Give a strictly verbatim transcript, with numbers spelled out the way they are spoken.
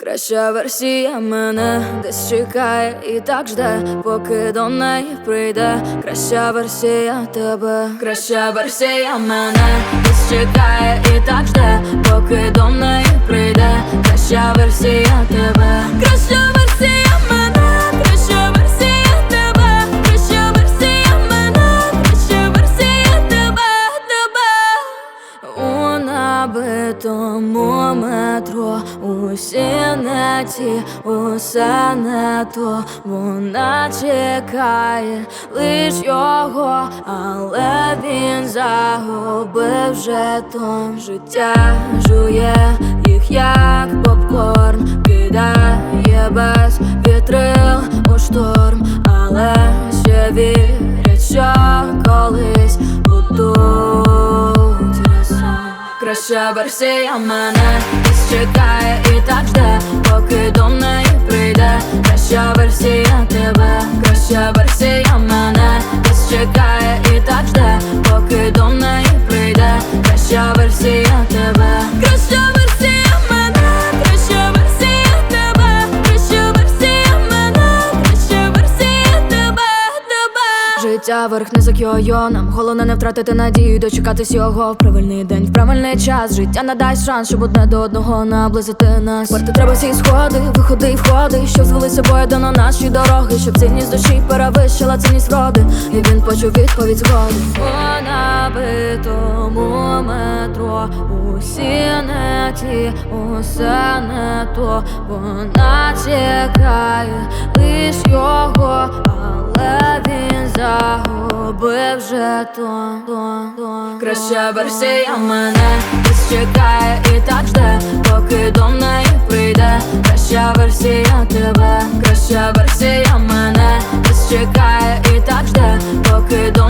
Краща версія мене десь чекає і так жде, поки до неї прийде. Краща версія тебе, краща версія мене десь чекає і так жде, поки до неї прийде. Краща версія тебе, краща версія мене, краща версія тебе, краща версія мене, краща версія тебе, тебе. У набитому метро усі не ті, усе не то. Вона чекає лиш його, але він загубив жетон. Життя жує їх як попкорн, кидає без вітрил у шторм, але ще вірять, що колись будуть разом. Краща версія мене десь чекає і так жде, поки до неї прийде. Краща версія тебе, краща версія мене десь чекає і так жде, поки до неї прийде. Краща версія тебе, краща версія мене, краща версія тебе, краща версія мене, краща версія тебе, тебе. Життя верх-низок йо-йо, нам головне не втратити надію, дочекатись його в правильний день, в правильний час. Життя надасть шанс, щоб одне до одного наблизити нас. Варти треба всі сходи, виходи і входи, щоб звели собою до на наші дороги, щоб цінність душі перевищила цінність вроди, і він почув відповідь згоди. У набитому метро усі не ті, усе не то. Вона чекає лиш його, але він загубив жетон. Краща версія мене десь чекає і так жде, поки до неї прийде. Краща версія тебе, краща версія мене десь чекає і так жде, поки до